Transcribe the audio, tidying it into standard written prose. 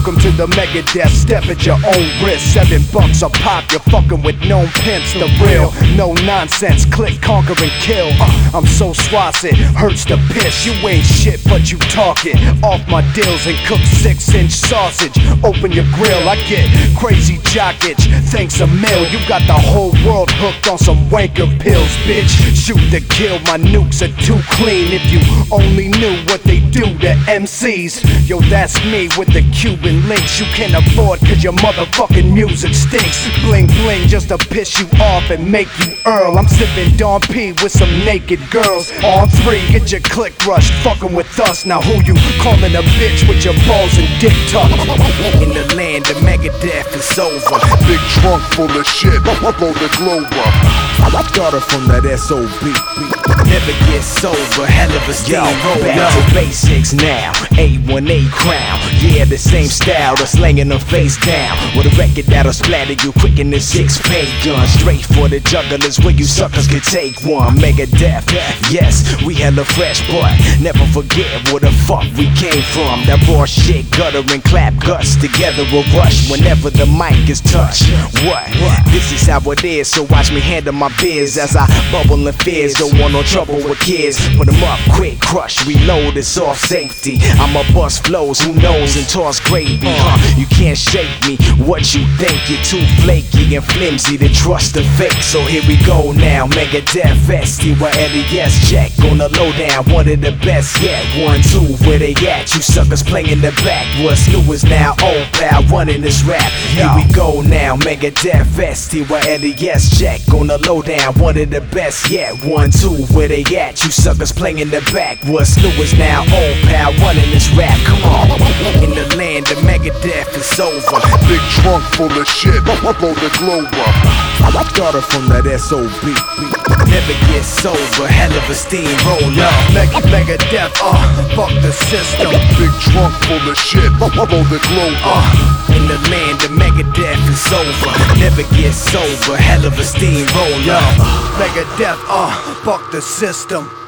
Welcome to the Megadeth, step at your own risk. $7 a pop, you're fucking with known pimps. The real, no nonsense, click, conquer and kill. I'm so swats it hurts to piss. You ain't shit but you talking. Off my deals and cook 6-inch sausage. Open your grill, I get crazy jock itch. Thanks a mil, you got the whole world hooked on some wanker pills, bitch. Shoot to kill, my nukes are too clean. If you only knew what they do to MCs. Yo, that's me with the Cuban links. You can't afford cause your motherfucking music stinks. Bling bling just to piss you off and make you Earl. I'm sipping Don P with some naked girls. On 3, get your click rushed, fucking with us. Now who you calling a bitch with your balls and dick tucked? In the land of Megadeth is over. Big trunk full of shit, blow the globe up. I started from that SOB. Never get sober, hell of a steamroller. Back to basics now, A1A crown. Yeah, the same style, the slanging them face down. With a record that'll splatter you quick in the 6-pay gun. Straight for the jugglers where you suckers could take one. Megadeth, yes, we hella fresh, but never forget where the fuck we came from. That raw shit, gutter and clap guts together a rush whenever the mic is touched. What? This is how it is, so watch me handle my biz as I bubble in fears. Don't want no trouble with kids. Put them up quick, crush, reload, it's off safety. I'ma bust flows, who knows, and toss gravy. You can't shake me, what you think? You're too flaky and flimsy to trust the fake. So here we go now, Megadeth STYLES check on the lowdown, one of the best yet. 1, 2, where they at? You suckers playing the back. What's new is now old pal, running this rap. Here we go now, Megadeth STYLES check on the lowdown, one of the best yet. 1, 2, where they at? You suckers playing the back. What's new is now old pal, running this rap. Come on, in the land of Megadeth is over. Big trunk full of shit, blow the globe up. I started from that SOB. Never get sober, hell of a steamroller. Megadeth, fuck the system. Big trunk full of shit, blow the globe up. In the land of Megadeth is over. Never get sober, hell of a steamroller. Megadeth, fuck the system.